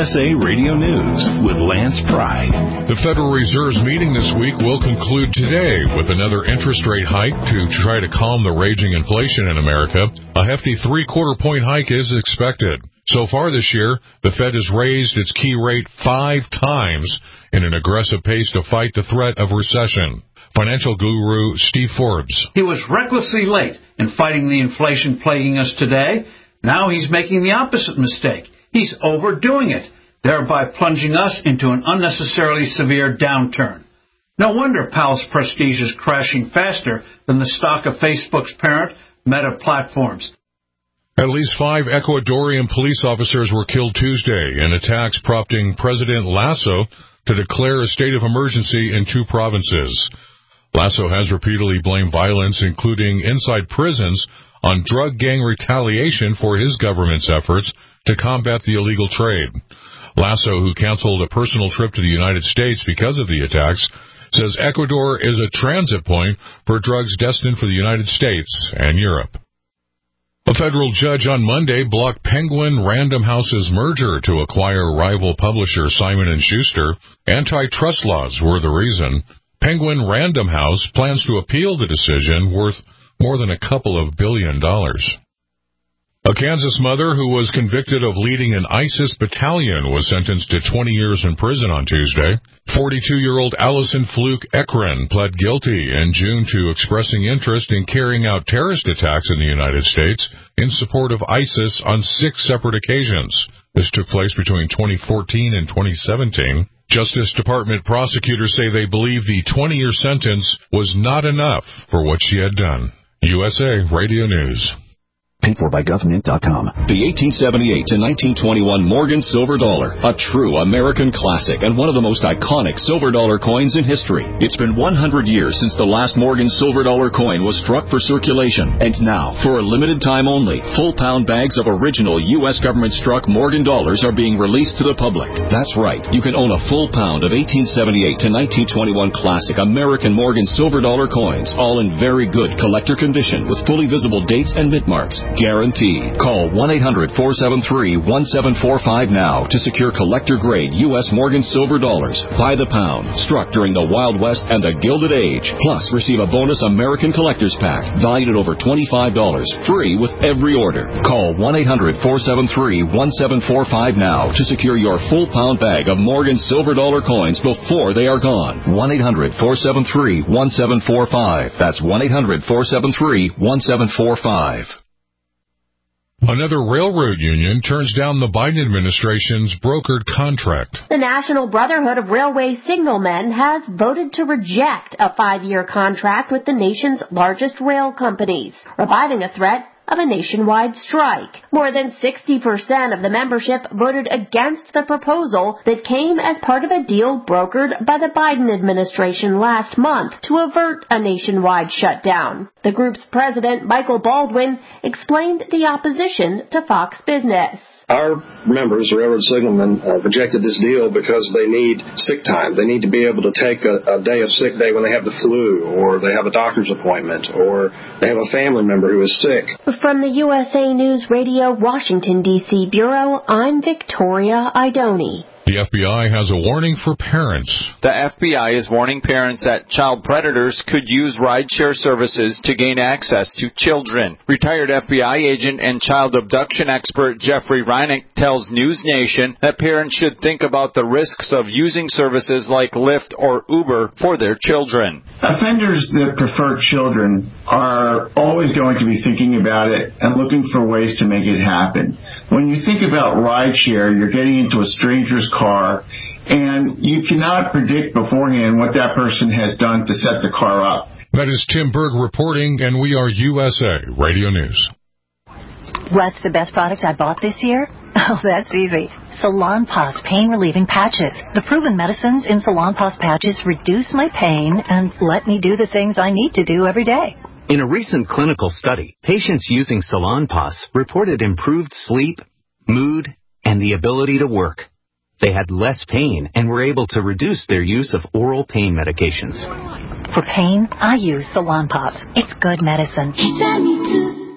USA Radio News with Lance Pride. The Federal Reserve's meeting this week will conclude today with another interest rate hike to try to calm the raging inflation in America. A hefty 3/4 point hike is expected. So far this year, the Fed has raised its key rate 5 times in an aggressive pace to fight the threat of recession. Financial guru Steve Forbes. He was recklessly late in fighting the inflation plaguing us today. Now he's making the opposite mistake. He's overdoing it, thereby plunging us into an unnecessarily severe downturn. No wonder Powell's prestige is crashing faster than the stock of Facebook's parent, Meta Platforms. At least 5 Ecuadorian police officers were killed Tuesday in attacks prompting President Lasso to declare a state of emergency in 2 provinces. Lasso has repeatedly blamed violence, including inside prisons, on drug gang retaliation for his government's efforts to combat the illegal trade. Lasso, who canceled a personal trip to the United States because of the attacks, says Ecuador is a transit point for drugs destined for the United States and Europe. A federal judge on Monday blocked Penguin Random House's merger to acquire rival publisher Simon & Schuster. Antitrust laws were the reason. Penguin Random House plans to appeal the decision, worth more than a couple of $1 billion. A Kansas mother who was convicted of leading an ISIS battalion was sentenced to 20 years in prison on Tuesday. 42-year-old Allison Fluke Ekren pled guilty in June to expressing interest in carrying out terrorist attacks in the United States in support of ISIS on 6 separate occasions. This took place between 2014 and 2017. Justice Department prosecutors say they believe the 20-year sentence was not enough for what she had done. USA Radio News. Paid for by government.com. The 1878 to 1921 Morgan Silver Dollar, a true American classic and one of the most iconic silver dollar coins in history. It's been 100 years since the last Morgan Silver Dollar coin was struck for circulation. And now, for a limited time only, full pound bags of original U.S. government-struck Morgan dollars are being released to the public. That's right. You can own a full pound of 1878 to 1921 classic American Morgan Silver Dollar coins, all in very good collector condition with fully visible dates and mint marks. Guaranteed. Call 1-800-473-1745 now to secure collector-grade U.S. Morgan Silver Dollars by the pound, struck during the Wild West and the Gilded Age. Plus, receive a bonus American Collector's Pack valued at over $25, free with every order. Call 1-800-473-1745 now to secure your full pound bag of Morgan Silver Dollar coins before they are gone. 1-800-473-1745. That's 1-800-473-1745. Another railroad union turns down the Biden administration's brokered contract. The National Brotherhood of Railway Signalmen has voted to reject a 5-year contract with the nation's largest rail companies, reviving a threat of a nationwide strike. More than 60% of the membership voted against the proposal that came as part of a deal brokered by the Biden administration last month to avert a nationwide shutdown. The group's president, Michael Baldwin, explained the opposition to Fox Business. Our members, railroad signalmen, rejected this deal because they need sick time. They need to be able to take a day of sick day when they have the flu, or they have a doctor's appointment, or they have a family member who is sick. From the USA News Radio Washington, D.C. Bureau, I'm Victoria Idoni. The FBI has a warning for parents. The FBI is warning parents that child predators could use rideshare services to gain access to children. Retired FBI agent and child abduction expert Jeffrey Reinick tells News Nation that parents should think about the risks of using services like Lyft or Uber for their children. Offenders that prefer children are always going to be thinking about it and looking for ways to make it happen. When you think about rideshare, you're getting into a stranger's car, and you cannot predict beforehand what that person has done to set the car up. That is Tim Berg reporting, and we are USA Radio News. What's the best product I bought this year? Oh, that's easy. Salonpas pain-relieving patches. The proven medicines in Salonpas patches reduce my pain and let me do the things I need to do every day. In a recent clinical study, patients using Salonpas reported improved sleep, mood, and the ability to work. They had less pain and were able to reduce their use of oral pain medications. For pain, I use Salonpas. It's good medicine.